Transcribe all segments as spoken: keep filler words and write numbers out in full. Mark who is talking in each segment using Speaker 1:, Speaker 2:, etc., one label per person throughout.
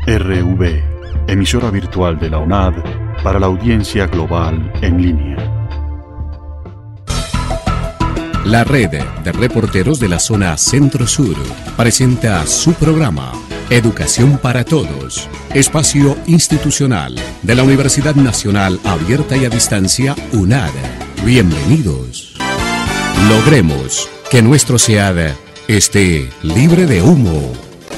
Speaker 1: R V, emisora virtual de la U N A D para la audiencia global en línea.
Speaker 2: La red de reporteros de la zona Centro-Sur presenta su programa Educación para Todos, espacio institucional de la Universidad Nacional Abierta y a Distancia U N A D. Bienvenidos. Logremos que nuestro C E A D esté libre de humo.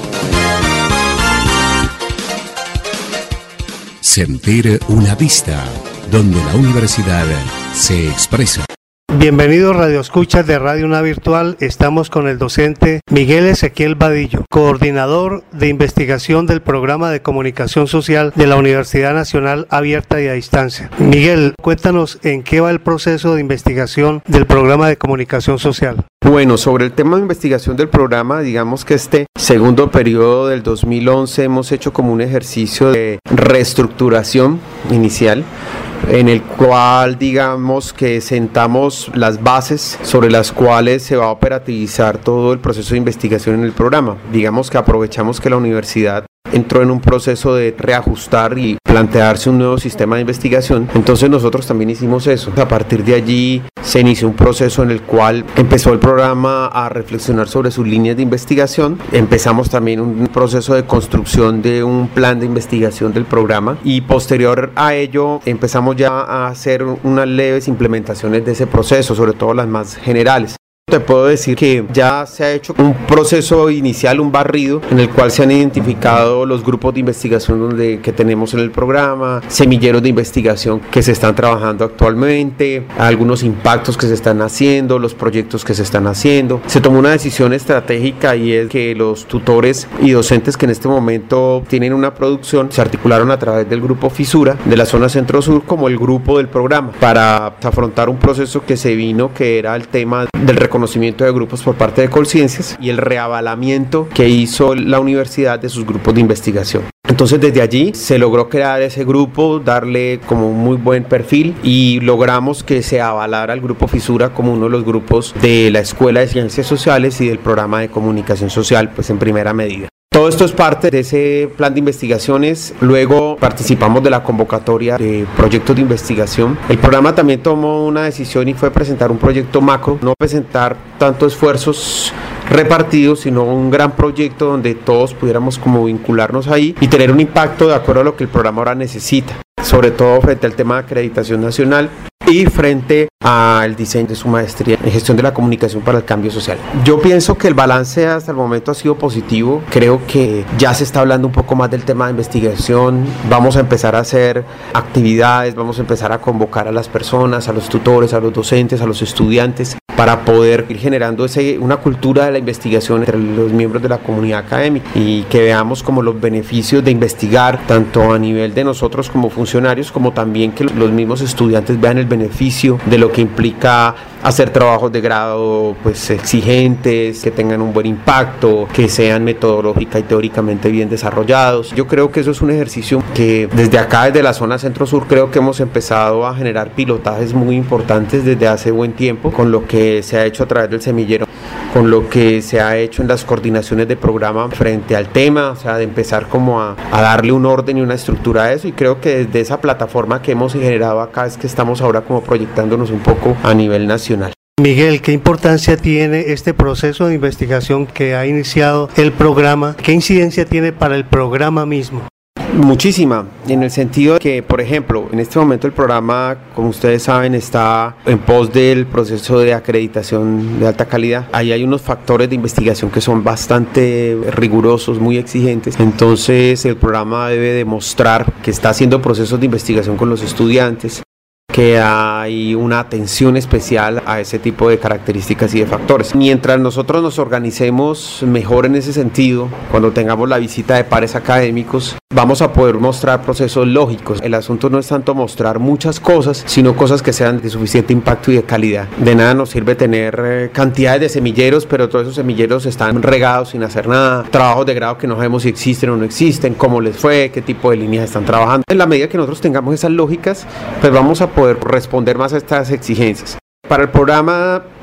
Speaker 2: Sentir una vista donde la universidad se expresa.
Speaker 3: Bienvenidos radioescuchas de Radio U N A D Virtual. Estamos con el docente Miguel Ezequiel Vadillo, coordinador de investigación del Programa de Comunicación Social de la Universidad Nacional Abierta y a Distancia. Miguel, cuéntanos en qué va el proceso de investigación del Programa de Comunicación Social.
Speaker 4: Bueno, sobre el tema de investigación del programa, digamos que este segundo periodo del dos mil once hemos hecho como un ejercicio de reestructuración inicial, en el cual digamos que sentamos las bases sobre las cuales se va a operativizar todo el proceso de investigación en el programa. Digamos que aprovechamos que la universidad entró en un proceso de reajustar y plantearse un nuevo sistema de investigación, entonces nosotros también hicimos eso. A partir de allí se inició un proceso en el cual empezó el programa a reflexionar sobre sus líneas de investigación. Empezamos también un proceso de construcción de un plan de investigación del programa y posterior a ello empezamos ya a hacer unas leves implementaciones de ese proceso, sobre todo las más generales. Te puedo decir que ya se ha hecho un proceso inicial, un barrido, en el cual se han identificado los grupos de investigación donde, que tenemos en el programa, semilleros de investigación que se están trabajando actualmente, algunos impactos que se están haciendo, los proyectos que se están haciendo. Se tomó una decisión estratégica y es que los tutores y docentes que en este momento tienen una producción se articularon a través del grupo Fisura de la zona Centro-Sur como el grupo del programa para afrontar un proceso que se vino, que era el tema del reconocimiento conocimiento de grupos por parte de Colciencias y el reavalamiento que hizo la universidad de sus grupos de investigación. Entonces desde allí se logró crear ese grupo, darle como un muy buen perfil y logramos que se avalara el grupo Fisura como uno de los grupos de la Escuela de Ciencias Sociales y del programa de Comunicación Social, pues en primera medida. Todo esto es parte de ese plan de investigaciones. Luego participamos de la convocatoria de proyectos de investigación. El programa también tomó una decisión y fue presentar un proyecto macro, no presentar tanto esfuerzos repartidos, sino un gran proyecto donde todos pudiéramos como vincularnos ahí y tener un impacto de acuerdo a lo que el programa ahora necesita, sobre todo frente al tema de acreditación nacional y frente al diseño de su maestría en gestión de la comunicación para el cambio social. Yo pienso que el balance hasta el momento ha sido positivo. Creo que ya se está hablando un poco más del tema de investigación. Vamos a empezar a hacer actividades, vamos a empezar a convocar a las personas, a los tutores, a los docentes, a los estudiantes, para poder ir generando ese, una cultura de la investigación entre los miembros de la comunidad académica y que veamos como los beneficios de investigar, tanto a nivel de nosotros como funcionarios, como también que los mismos estudiantes vean el beneficio de lo que implica hacer trabajos de grado pues exigentes, que tengan un buen impacto, que sean metodológica y teóricamente bien desarrollados. Yo creo que eso es un ejercicio que desde acá, desde la zona Centro-Sur, creo que hemos empezado a generar pilotajes muy importantes desde hace buen tiempo, con lo que se ha hecho a través del semillero, con lo que se ha hecho en las coordinaciones de programa frente al tema, o sea, de empezar como a, a darle un orden y una estructura a eso, y creo que desde esa plataforma que hemos generado acá es que estamos ahora como proyectándonos un poco a nivel nacional.
Speaker 3: Miguel, ¿qué importancia tiene este proceso de investigación que ha iniciado el programa? ¿Qué incidencia tiene para el programa mismo?
Speaker 4: Muchísima, en el sentido de que, por ejemplo, en este momento el programa, como ustedes saben, está en pos del proceso de acreditación de alta calidad. Ahí hay unos factores de investigación que son bastante rigurosos, muy exigentes. Entonces el programa debe demostrar que está haciendo procesos de investigación con los estudiantes, que hay una atención especial a ese tipo de características y de factores. Mientras nosotros nos organicemos mejor en ese sentido, cuando tengamos la visita de pares académicos, vamos a poder mostrar procesos lógicos. El asunto no es tanto mostrar muchas cosas, sino cosas que sean de suficiente impacto y de calidad. De nada nos sirve tener eh, cantidades de semilleros, pero todos esos semilleros están regados sin hacer nada. Trabajos de grado que no sabemos si existen o no existen, cómo les fue, qué tipo de líneas están trabajando. En la medida que nosotros tengamos esas lógicas, pues vamos a poder responder más a estas exigencias. Para el programa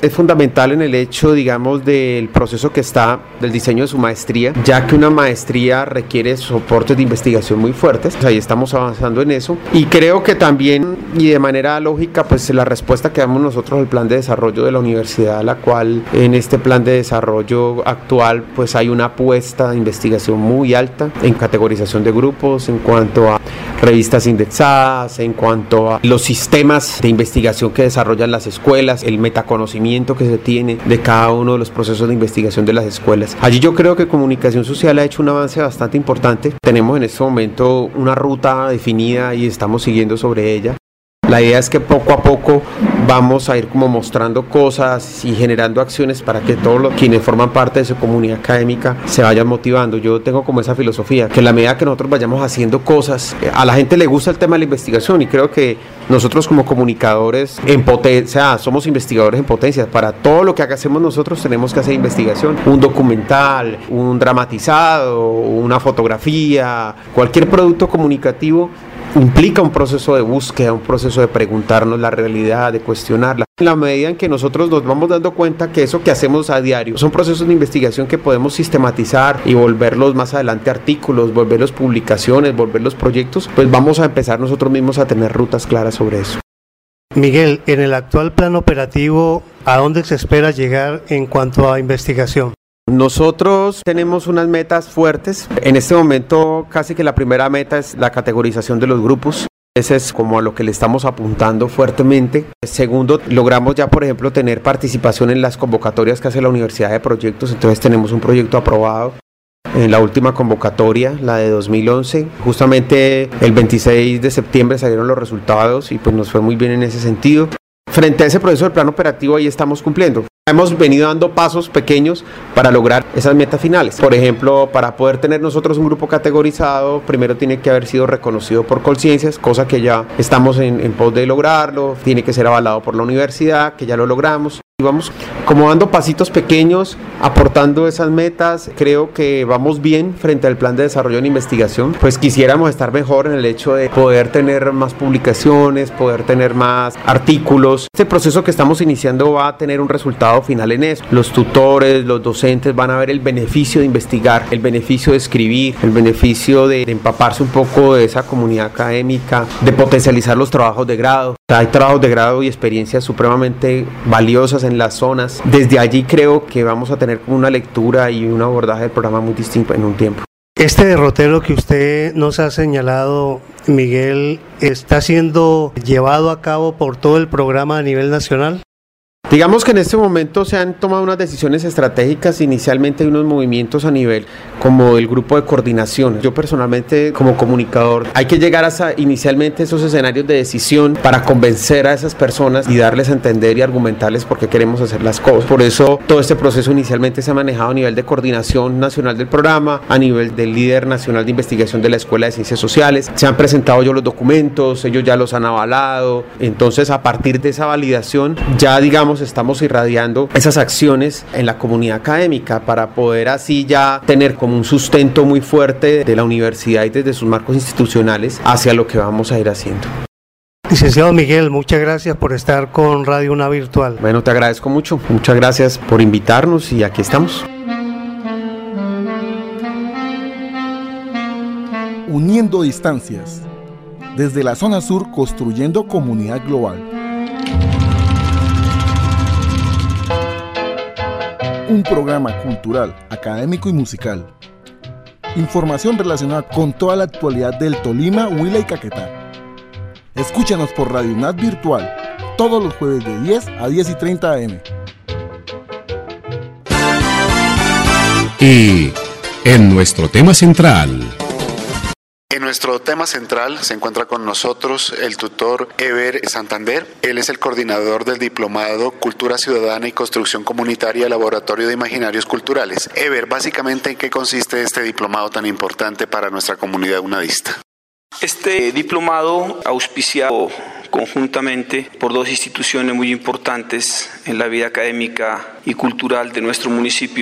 Speaker 4: es fundamental en el hecho, digamos, del proceso que está del diseño de su maestría, ya que una maestría requiere soportes de investigación muy fuertes. Ahí estamos avanzando en eso y creo que también, y de manera lógica, pues la respuesta que damos nosotros al plan de desarrollo de la universidad, la cual en este plan de desarrollo actual pues hay una apuesta de investigación muy alta en categorización de grupos, en cuanto a revistas indexadas, en cuanto a los sistemas de investigación que desarrollan las escuelas, el metaconocimiento que se tiene de cada uno de los procesos de investigación de las escuelas. Allí yo creo que comunicación social ha hecho un avance bastante importante. Tenemos en este momento una ruta definida y estamos siguiendo sobre ella. La idea es que poco a poco vamos a ir como mostrando cosas y generando acciones para que todos los quienes forman parte de su comunidad académica se vayan motivando. Yo tengo como esa filosofía, que en la medida que nosotros vayamos haciendo cosas, a la gente le gusta el tema de la investigación y creo que nosotros como comunicadores en potencia, somos investigadores en potencia. Para todo lo que hacemos nosotros tenemos que hacer investigación. Un documental, un dramatizado, una fotografía, cualquier producto comunicativo implica un proceso de búsqueda, un proceso de preguntarnos la realidad, de cuestionarla. En la medida en que nosotros nos vamos dando cuenta que eso que hacemos a diario son procesos de investigación que podemos sistematizar y volverlos más adelante artículos, volverlos publicaciones, volverlos proyectos, pues vamos a empezar nosotros mismos a tener rutas claras sobre eso.
Speaker 3: Miguel, en el actual plan operativo, ¿a dónde se espera llegar en cuanto a investigación?
Speaker 4: Nosotros tenemos unas metas fuertes. En este momento casi que la primera meta es la categorización de los grupos. Ese es como a lo que le estamos apuntando fuertemente. Segundo, logramos ya por ejemplo tener participación en las convocatorias que hace la Universidad de Proyectos. Entonces tenemos un proyecto aprobado en la última convocatoria, la de dos mil once. Justamente el veintiséis de septiembre salieron los resultados y pues nos fue muy bien en ese sentido. Frente a ese proceso del plan operativo ahí estamos cumpliendo. Hemos venido dando pasos pequeños para lograr esas metas finales. Por ejemplo, para poder tener nosotros un grupo categorizado, primero tiene que haber sido reconocido por Colciencias, cosa que ya estamos en, en pos de lograrlo. Tiene que ser avalado por la universidad, que ya lo logramos. Y vamos como dando pasitos pequeños, aportando esas metas. Creo que vamos bien frente al plan de desarrollo en investigación. Pues quisiéramos estar mejor en el hecho de poder tener más publicaciones, poder tener más artículos. Este proceso que estamos iniciando va a tener un resultado final en eso. Los tutores, los docentes van a ver el beneficio de investigar, el beneficio de escribir, el beneficio de, de empaparse un poco de esa comunidad académica, de potencializar los trabajos de grado. Hay trabajos de grado y experiencias supremamente valiosas en las zonas. Desde allí creo que vamos a tener una lectura y un abordaje del programa muy distinto en un tiempo.
Speaker 3: Este derrotero que usted nos ha señalado, Miguel, ¿está siendo llevado a cabo por todo el programa a nivel nacional?
Speaker 4: Digamos que en este momento se han tomado unas decisiones estratégicas. Inicialmente hay unos movimientos a nivel como el grupo de coordinación. Yo personalmente como comunicador hay que llegar hasta inicialmente esos escenarios de decisión para convencer a esas personas y darles a entender y argumentarles por qué queremos hacer las cosas. Por eso todo este proceso inicialmente se ha manejado a nivel de coordinación nacional del programa, a nivel del líder nacional de investigación de la Escuela de Ciencias Sociales. Se han presentado yo los documentos, ellos ya los han avalado. Entonces a partir de esa validación ya digamos estamos irradiando esas acciones en la comunidad académica para poder así ya tener como un sustento muy fuerte de la universidad y desde sus marcos institucionales hacia lo que vamos a ir haciendo.
Speaker 3: Licenciado Miguel, muchas gracias por estar con Radio UNAV Virtual.
Speaker 4: Bueno, te agradezco mucho, muchas gracias por invitarnos y aquí estamos.
Speaker 5: Uniendo distancias, desde la zona sur construyendo comunidad global. Un programa cultural, académico y musical. Información relacionada con toda la actualidad del Tolima, Huila y Caquetá. Escúchanos por Radio UNAV Virtual, todos los jueves de diez a diez y treinta a eme.
Speaker 2: Y en nuestro tema central...
Speaker 6: En nuestro tema central se encuentra con nosotros el tutor Eber Santander. Él es el coordinador del diplomado Cultura Ciudadana y Construcción Comunitaria, Laboratorio de Imaginarios Culturales. Eber, básicamente, ¿en qué consiste este diplomado tan importante para nuestra comunidad unavista?
Speaker 7: Este diplomado auspiciado conjuntamente por dos instituciones muy importantes en la vida académica y cultural de nuestro municipio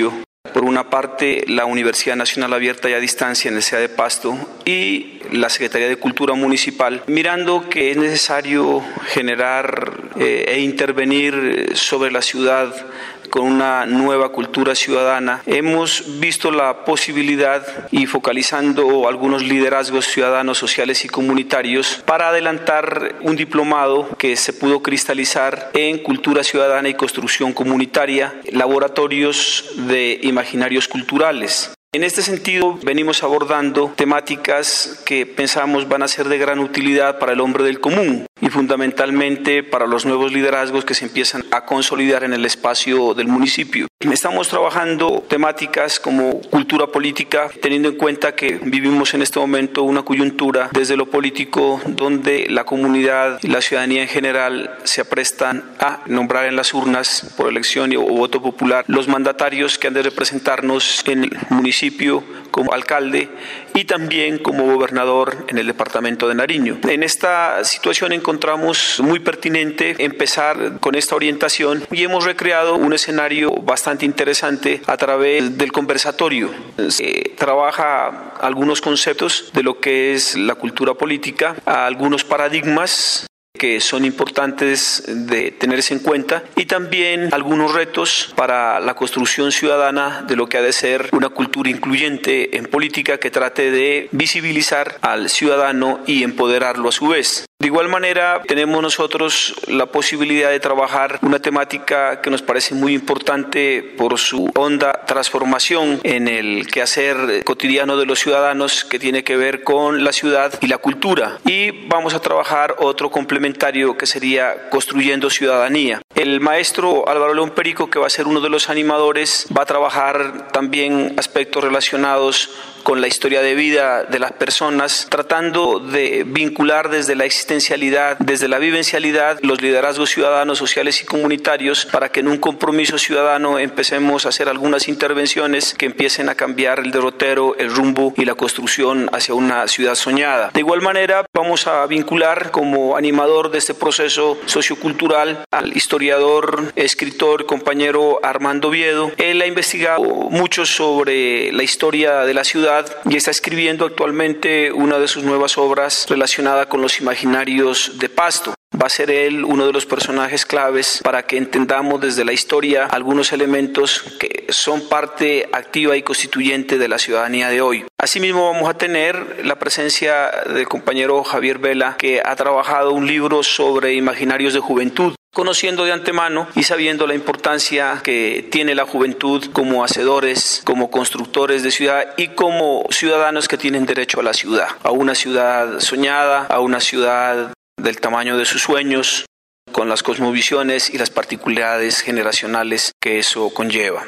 Speaker 7: Por una parte, la Universidad Nacional Abierta y a Distancia en el C E A de Pasto y la Secretaría de Cultura Municipal, mirando que es necesario generar eh, e intervenir sobre la ciudad con una nueva cultura ciudadana. Hemos visto la posibilidad y focalizando algunos liderazgos ciudadanos, sociales y comunitarios para adelantar un diplomado que se pudo cristalizar en cultura ciudadana y construcción comunitaria, laboratorios de imaginarios culturales. En este sentido, venimos abordando temáticas que pensamos van a ser de gran utilidad para el hombre del común y fundamentalmente para los nuevos liderazgos que se empiezan a consolidar en el espacio del municipio. Estamos trabajando temáticas como cultura política, teniendo en cuenta que vivimos en este momento una coyuntura desde lo político donde la comunidad y la ciudadanía en general se aprestan a nombrar en las urnas por elección o voto popular los mandatarios que han de representarnos en el municipio como alcalde y también como gobernador en el departamento de Nariño. En esta situación encontramos muy pertinente empezar con esta orientación y hemos recreado un escenario bastante interesante a través del conversatorio. Se trabaja algunos conceptos de lo que es la cultura política, algunos paradigmas que son importantes de tenerse en cuenta y también algunos retos para la construcción ciudadana de lo que ha de ser una cultura incluyente en política que trate de visibilizar al ciudadano y empoderarlo a su vez. De igual manera, tenemos nosotros la posibilidad de trabajar una temática que nos parece muy importante por su honda transformación en el quehacer cotidiano de los ciudadanos que tiene que ver con la ciudad y la cultura. Y vamos a trabajar otro complementario que sería construyendo ciudadanía. El maestro Álvaro León Perico, que va a ser uno de los animadores, va a trabajar también aspectos relacionados con la historia de vida de las personas, tratando de vincular desde la existencialidad, desde la vivencialidad, los liderazgos ciudadanos, sociales y comunitarios, para que en un compromiso ciudadano empecemos a hacer algunas intervenciones que empiecen a cambiar el derrotero, el rumbo y la construcción hacia una ciudad soñada. De igual manera, vamos a vincular como animador de este proceso sociocultural al historiador, escritor, compañero Armando Oviedo. Él ha investigado mucho sobre la historia de la ciudad y está escribiendo actualmente una de sus nuevas obras relacionada con los imaginarios de Pasto. Va a ser él uno de los personajes claves para que entendamos desde la historia algunos elementos que son parte activa y constituyente de la ciudadanía de hoy. Asimismo, vamos a tener la presencia del compañero Javier Vela, que ha trabajado un libro sobre imaginarios de juventud, conociendo de antemano y sabiendo la importancia que tiene la juventud como hacedores, como constructores de ciudad y como ciudadanos que tienen derecho a la ciudad, a una ciudad soñada, a una ciudad del tamaño de sus sueños, con las cosmovisiones y las particularidades generacionales que eso conlleva.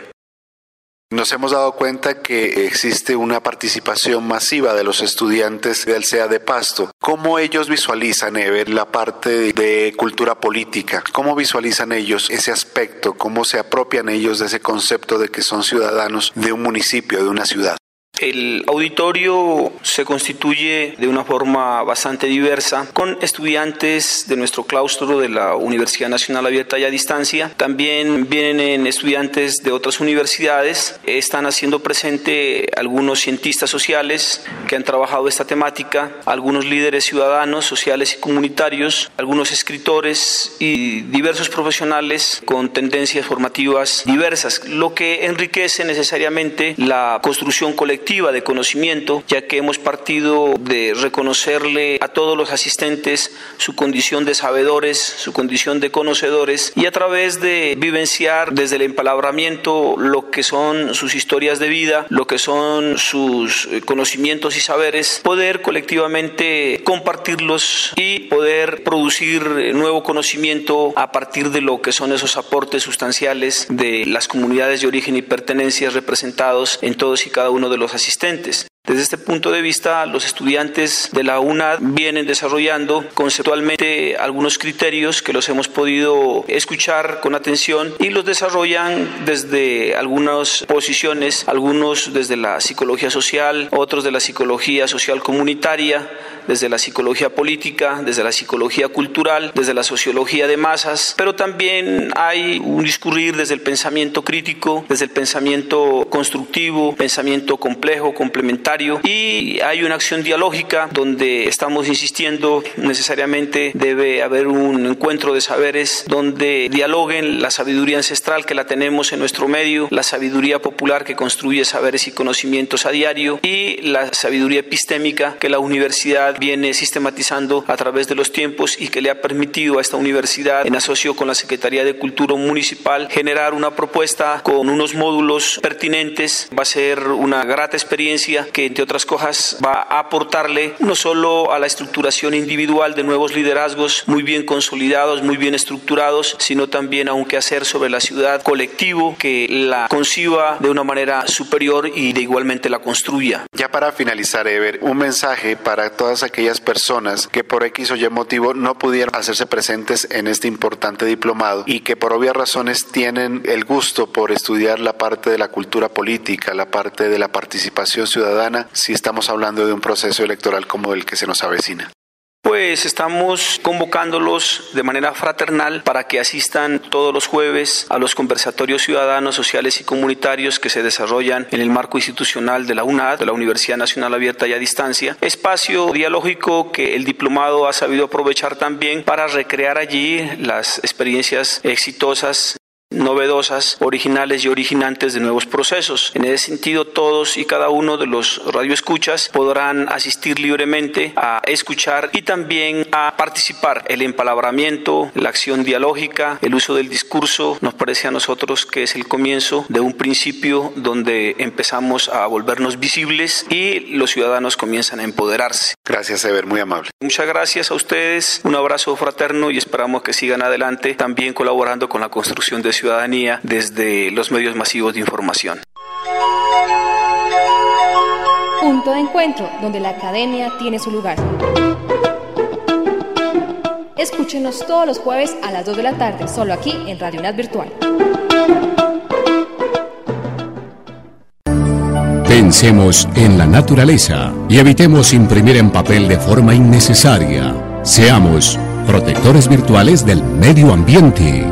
Speaker 6: Nos hemos dado cuenta que existe una participación masiva de los estudiantes del C E A de Pasto. ¿Cómo ellos visualizan, Ever, la parte de cultura política? ¿Cómo visualizan ellos ese aspecto? ¿Cómo se apropian ellos de ese concepto de que son ciudadanos de un municipio, de una ciudad?
Speaker 7: El auditorio se constituye de una forma bastante diversa, con estudiantes de nuestro claustro de la Universidad Nacional Abierta y a Distancia. También vienen estudiantes de otras universidades. Están haciendo presente algunos cientistas sociales que han trabajado esta temática, algunos líderes ciudadanos, sociales y comunitarios, algunos escritores y diversos profesionales con tendencias formativas diversas, lo que enriquece necesariamente la construcción colectiva de conocimiento, ya que hemos partido de reconocerle a todos los asistentes su condición de sabedores, su condición de conocedores, y a través de vivenciar desde el empalabramiento lo que son sus historias de vida, lo que son sus conocimientos y saberes, poder colectivamente compartirlos y poder producir nuevo conocimiento a partir de lo que son esos aportes sustanciales de las comunidades de origen y pertenencias representados en todos y cada uno de los asistentes. Desde este punto de vista, los estudiantes de la UNAD vienen desarrollando conceptualmente algunos criterios que los hemos podido escuchar con atención y los desarrollan desde algunas posiciones, algunos desde la psicología social, otros de la psicología social comunitaria, desde la psicología política, desde la psicología cultural, desde la sociología de masas, pero también hay un discurrir desde el pensamiento crítico, desde el pensamiento constructivo, pensamiento complejo, complementario, y hay una acción dialógica donde estamos insistiendo necesariamente debe haber un encuentro de saberes donde dialoguen la sabiduría ancestral que la tenemos en nuestro medio, la sabiduría popular que construye saberes y conocimientos a diario y la sabiduría epistémica que la universidad viene sistematizando a través de los tiempos y que le ha permitido a esta universidad, en asocio con la Secretaría de Cultura Municipal, generar una propuesta con unos módulos pertinentes. Va a ser una grata experiencia que, entre otras cosas, va a aportarle no solo a la estructuración individual de nuevos liderazgos muy bien consolidados, muy bien estructurados, sino también a un quehacer sobre la ciudad colectivo que la conciba de una manera superior y de igualmente la construya.
Speaker 6: Ya para finalizar, Ever, un mensaje para todas aquellas personas que por X o Y motivo no pudieron hacerse presentes en este importante diplomado y que por obvias razones tienen el gusto por estudiar la parte de la cultura política, la parte de la participación ciudadana, si estamos hablando de un proceso electoral como el que se nos avecina.
Speaker 7: Pues estamos convocándolos de manera fraternal para que asistan todos los jueves a los conversatorios ciudadanos, sociales y comunitarios que se desarrollan en el marco institucional de la UNAD, de la Universidad Nacional Abierta y a Distancia, espacio dialógico que el diplomado ha sabido aprovechar también para recrear allí las experiencias exitosas, novedosas, originales y originantes de nuevos procesos. En ese sentido, todos y cada uno de los radioescuchas podrán asistir libremente a escuchar y también a participar. El empalabramiento, la acción dialógica, el uso del discurso, nos parece a nosotros que es el comienzo de un principio donde empezamos a volvernos visibles y los ciudadanos comienzan a empoderarse.
Speaker 6: Gracias, Ever, muy amable.
Speaker 7: Muchas gracias a ustedes, un abrazo fraterno y esperamos que sigan adelante también colaborando con la construcción de ciudadanía desde los medios masivos de información.
Speaker 8: Punto de encuentro, donde la academia tiene su lugar. Escúchenos todos los jueves a las dos de la tarde, solo aquí en Radio UNAD Virtual.
Speaker 2: Pensemos en la naturaleza y evitemos imprimir en papel de forma innecesaria. Seamos protectores virtuales del medio ambiente.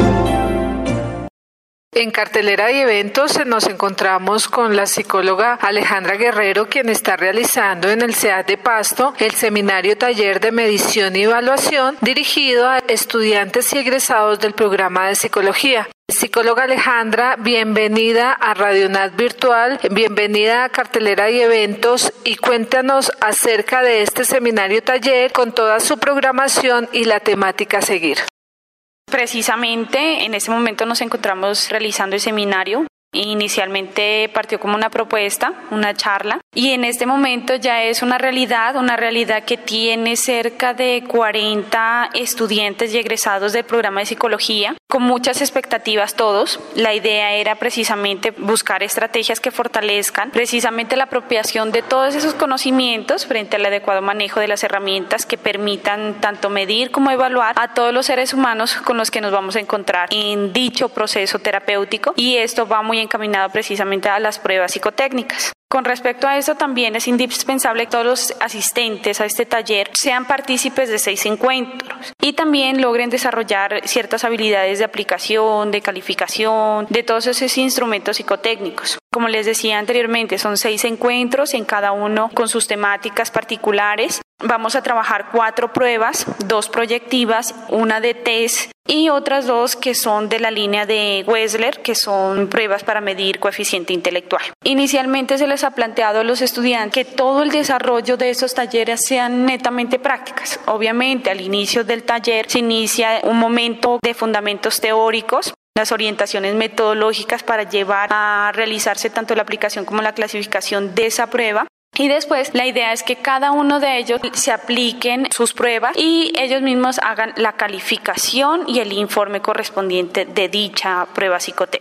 Speaker 9: En cartelera y eventos nos encontramos con la psicóloga Alejandra Guerrero, quien está realizando en el C E A D de Pasto el seminario taller de medición y evaluación dirigido a estudiantes y egresados del programa de psicología. Psicóloga Alejandra, bienvenida a Radio UNAD Virtual, bienvenida a cartelera y eventos y cuéntanos acerca de este seminario taller con toda su programación y la temática a seguir.
Speaker 10: Precisamente en este momento nos encontramos realizando el seminario. Inicialmente partió como una propuesta, una charla, y en este momento ya es una realidad, una realidad que tiene cerca de cuarenta estudiantes y egresados del programa de psicología, con muchas expectativas todos. La idea era precisamente buscar estrategias que fortalezcan precisamente la apropiación de todos esos conocimientos frente al adecuado manejo de las herramientas que permitan tanto medir como evaluar a todos los seres humanos con los que nos vamos a encontrar en dicho proceso terapéutico, y esto va muy encaminado precisamente a las pruebas psicotécnicas. Con respecto a esto, también es indispensable que todos los asistentes a este taller sean partícipes de seis encuentros y también logren desarrollar ciertas habilidades de aplicación, de calificación, de todos esos instrumentos psicotécnicos. Como les decía anteriormente, son seis encuentros, en cada uno con sus temáticas particulares. Vamos a trabajar cuatro pruebas, dos proyectivas, una de test y otras dos que son de la línea de Wechsler, que son pruebas para medir coeficiente intelectual. Inicialmente se les ha planteado a los estudiantes que todo el desarrollo de estos talleres sean netamente prácticas. Obviamente, al inicio del taller se inicia un momento de fundamentos teóricos, las orientaciones metodológicas para llevar a realizarse tanto la aplicación como la clasificación de esa prueba. Y después la idea es que cada uno de ellos se apliquen sus pruebas y ellos mismos hagan la calificación y el informe correspondiente de dicha prueba psicotécnica.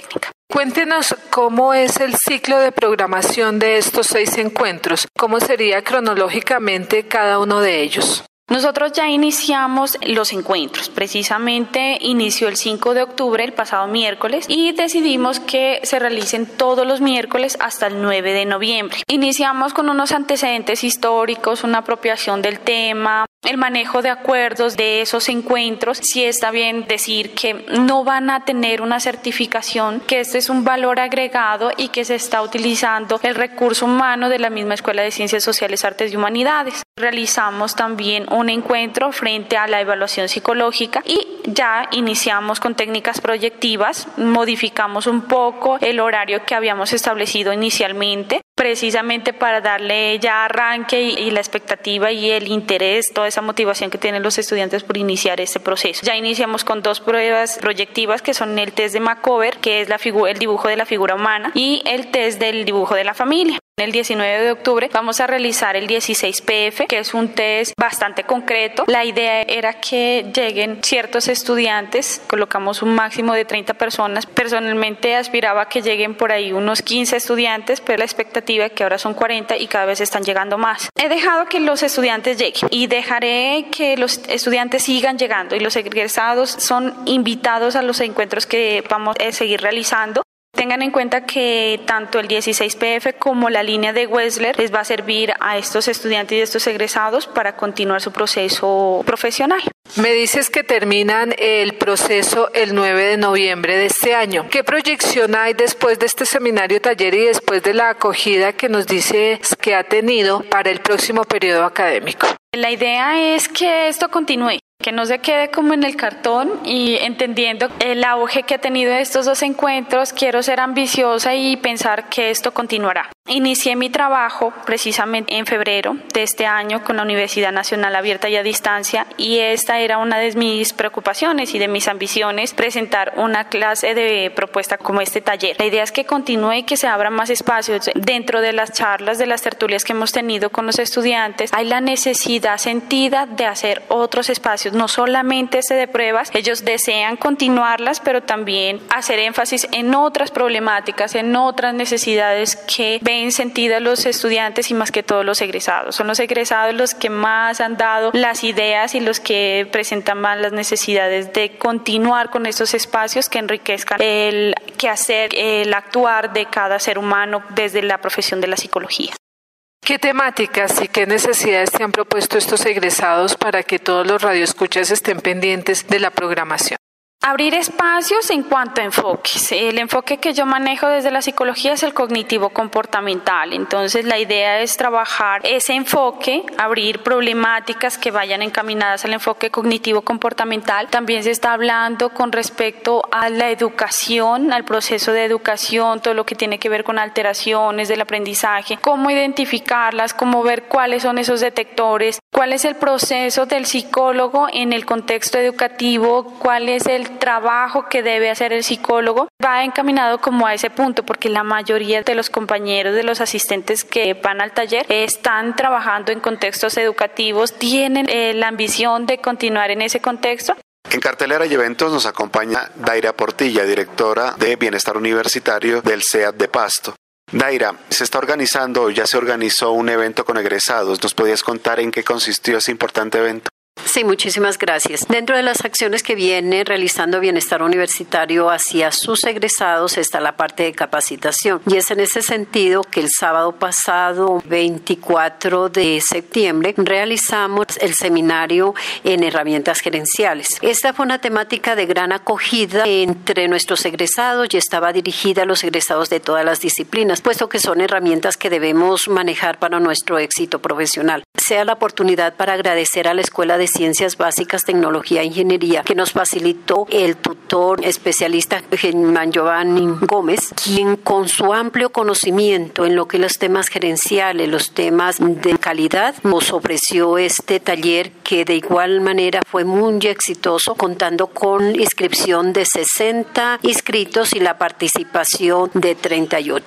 Speaker 9: Cuéntenos cómo es el ciclo de programación de estos seis encuentros, cómo sería cronológicamente cada uno de ellos.
Speaker 10: Nosotros ya iniciamos los encuentros, precisamente inició el cinco de octubre, el pasado miércoles, y decidimos que se realicen todos los miércoles hasta el nueve de noviembre. Iniciamos con unos antecedentes históricos, una apropiación del tema, el manejo de acuerdos de esos encuentros. Sí está bien decir que no van a tener una certificación, que este es un valor agregado y que se está utilizando el recurso humano de la misma Escuela de Ciencias Sociales, Artes y Humanidades. Realizamos también un encuentro frente a la evaluación psicológica y ya iniciamos con técnicas proyectivas, modificamos un poco el horario que habíamos establecido inicialmente, precisamente para darle ya arranque y, y la expectativa y el interés, toda esa motivación que tienen los estudiantes por iniciar este proceso. Ya iniciamos con dos pruebas proyectivas que son el test de Macover, que es la figu- el dibujo de la figura humana, y el test del dibujo de la familia. El diecinueve de octubre vamos a realizar el dieciséis P F, que es un test bastante concreto. La idea era que lleguen ciertos estudiantes, colocamos un máximo de treinta personas. Personalmente aspiraba a que lleguen por ahí unos quince estudiantes, pero la expectativa es que ahora son cuarenta y cada vez están llegando más. He dejado que los estudiantes lleguen y dejaré que los estudiantes sigan llegando, y los egresados son invitados a los encuentros que vamos a seguir realizando. Tengan en cuenta que tanto el dieciséis P F como la línea de Wessler les va a servir a estos estudiantes y estos egresados para continuar su proceso profesional.
Speaker 9: Me dices que terminan el proceso el nueve de noviembre de este año. ¿Qué proyección hay después de este seminario taller y después de la acogida que nos dices que ha tenido para el próximo periodo académico?
Speaker 10: La idea es que esto continúe, que no se quede como en el cartón, y entendiendo el auge que ha tenido estos dos encuentros, quiero ser ambiciosa y pensar que esto continuará. Inicié mi trabajo precisamente en febrero de este año con la Universidad Nacional Abierta y a Distancia, y esta era una de mis preocupaciones y de mis ambiciones, presentar una clase de propuesta como este taller. La idea es que continúe y que se abran más espacios. Dentro de las charlas, de las tertulias que hemos tenido con los estudiantes, hay la necesidad sentida de hacer otros espacios, no solamente este de pruebas. Ellos desean continuarlas, pero también hacer énfasis en otras problemáticas, en otras necesidades que ven sentidas los estudiantes y más que todo los egresados. Son los egresados los que más han dado las ideas y los que presentan más las necesidades de continuar con estos espacios que enriquezcan el quehacer, el actuar de cada ser humano desde la profesión de la psicología.
Speaker 9: ¿Qué temáticas y qué necesidades te han propuesto estos egresados para que todos los radioescuchas estén pendientes de la programación?
Speaker 10: Abrir espacios en cuanto a enfoques. El enfoque que yo manejo desde la psicología es el cognitivo-comportamental. Entonces, la idea es trabajar ese enfoque, abrir problemáticas que vayan encaminadas al enfoque cognitivo-comportamental. También se está hablando con respecto a la educación, al proceso de educación, todo lo que tiene que ver con alteraciones del aprendizaje, cómo identificarlas, cómo ver cuáles son esos detectores, cuál es el proceso del psicólogo en el contexto educativo, cuál es el trabajo que debe hacer el psicólogo. Va encaminado como a ese punto, porque la mayoría de los compañeros, de los asistentes que van al taller, están trabajando en contextos educativos, tienen eh, la ambición de continuar en ese contexto.
Speaker 6: En cartelera y eventos nos acompaña Daira Portilla, directora de Bienestar Universitario del C E A D de Pasto. Daira, se está organizando o ya se organizó un evento con egresados. ¿Nos podías contar en qué consistió ese importante evento?
Speaker 11: Sí, muchísimas gracias. Dentro de las acciones que viene realizando Bienestar Universitario hacia sus egresados está la parte de capacitación, y es en ese sentido que el sábado pasado, veinticuatro de septiembre, realizamos el seminario en herramientas gerenciales. Esta fue una temática de gran acogida entre nuestros egresados y estaba dirigida a los egresados de todas las disciplinas, puesto que son herramientas que debemos manejar para nuestro éxito profesional. Sea la oportunidad para agradecer a la Escuela de Ciencias Básicas, Tecnología e Ingeniería, que nos facilitó el tutor especialista Germán Giovanni Gómez, quien con su amplio conocimiento en lo que los temas gerenciales, los temas de calidad, nos ofreció este taller que de igual manera fue muy exitoso, contando con inscripción de sesenta inscritos y la participación de treinta y ocho.
Speaker 6: ¿Qué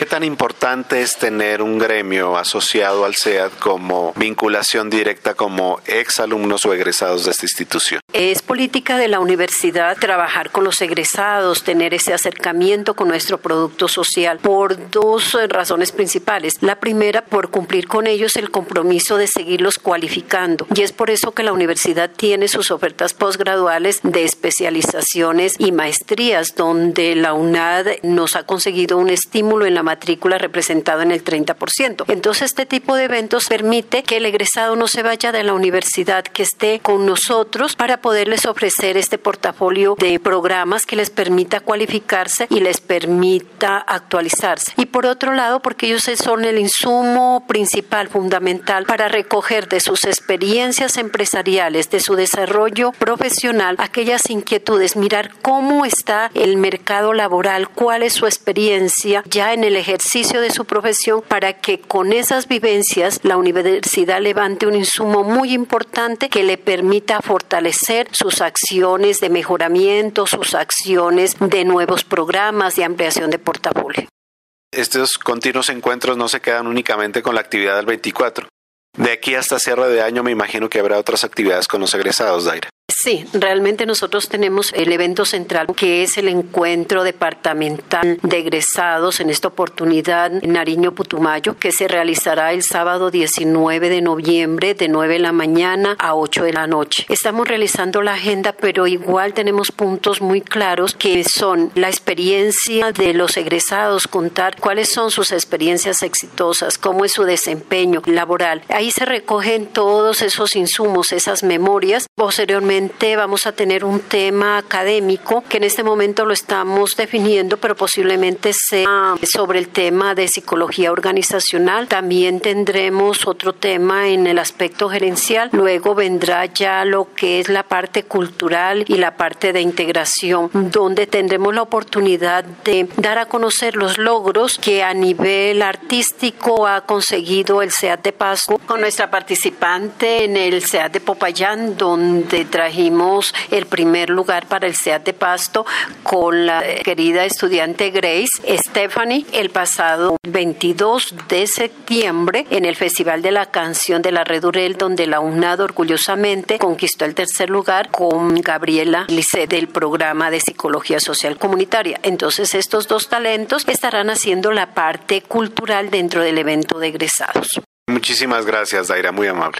Speaker 6: ¿Qué tan importante es tener un gremio asociado al C E A D como vinculación directa como exalumnos o egresados de esta institución?
Speaker 11: Es política de la universidad trabajar con los egresados, tener ese acercamiento con nuestro producto social por dos razones principales. La primera, por cumplir con ellos el compromiso de seguirlos cualificando. Y es por eso que la universidad tiene sus ofertas posgraduales de especializaciones y maestrías, donde la UNAD nos ha conseguido un estímulo en la matrícula representado en el treinta por ciento. Entonces, este tipo de eventos permite que el egresado no se vaya de la universidad, que esté con nosotros para poderles ofrecer este portafolio de programas que les permita cualificarse y les permita actualizarse. Y por otro lado, porque ellos son el insumo principal, fundamental, para recoger de sus experiencias empresariales, de su desarrollo profesional, aquellas inquietudes, mirar cómo está el mercado laboral, cuál es su experiencia ya en el ejercicio de su profesión, para que con esas vivencias la universidad levante un insumo muy importante que le permita fortalecer sus acciones de mejoramiento, sus acciones de nuevos programas de ampliación de portafolio.
Speaker 6: Estos continuos encuentros no se quedan únicamente con la actividad del veinticuatro. De aquí hasta cierre de año me imagino que habrá otras actividades con los egresados, Daira.
Speaker 11: Sí, realmente nosotros tenemos el evento central, que es el encuentro departamental de egresados, en esta oportunidad en Nariño-Putumayo, que se realizará el sábado diecinueve de noviembre de nueve de la mañana a ocho de la noche. Estamos realizando la agenda, pero igual tenemos puntos muy claros que son la experiencia de los egresados, contar cuáles son sus experiencias exitosas, cómo es su desempeño laboral. Ahí se recogen todos esos insumos, esas memorias. Posteriormente vamos a tener un tema académico que en este momento lo estamos definiendo, pero posiblemente sea sobre el tema de psicología organizacional. También tendremos otro tema en el aspecto gerencial. Luego vendrá ya lo que es la parte cultural y la parte de integración, donde tendremos la oportunidad de dar a conocer los logros que a nivel artístico ha conseguido el C E A D de Pasto, con nuestra participante en el C E A D de Popayán, donde trajimos el primer lugar para el C E A D de Pasto con la querida estudiante Grace Stephanie el pasado veintidós de septiembre en el Festival de la Canción de la Red Urel, donde la UNAD orgullosamente conquistó el tercer lugar con Gabriela Lisset del programa de Psicología Social Comunitaria. Entonces, estos dos talentos estarán haciendo la parte cultural dentro del evento de egresados.
Speaker 6: Muchísimas gracias, Daira, muy amable.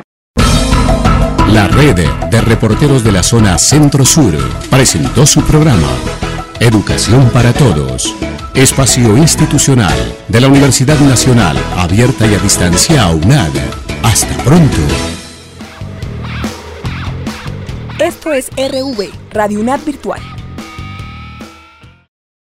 Speaker 2: La red de reporteros de la zona Centro-Sur presentó su programa Educación para Todos, espacio institucional de la Universidad Nacional Abierta y a Distancia UNAD. Hasta pronto.
Speaker 12: Esto es R V, Radio UNAD Virtual.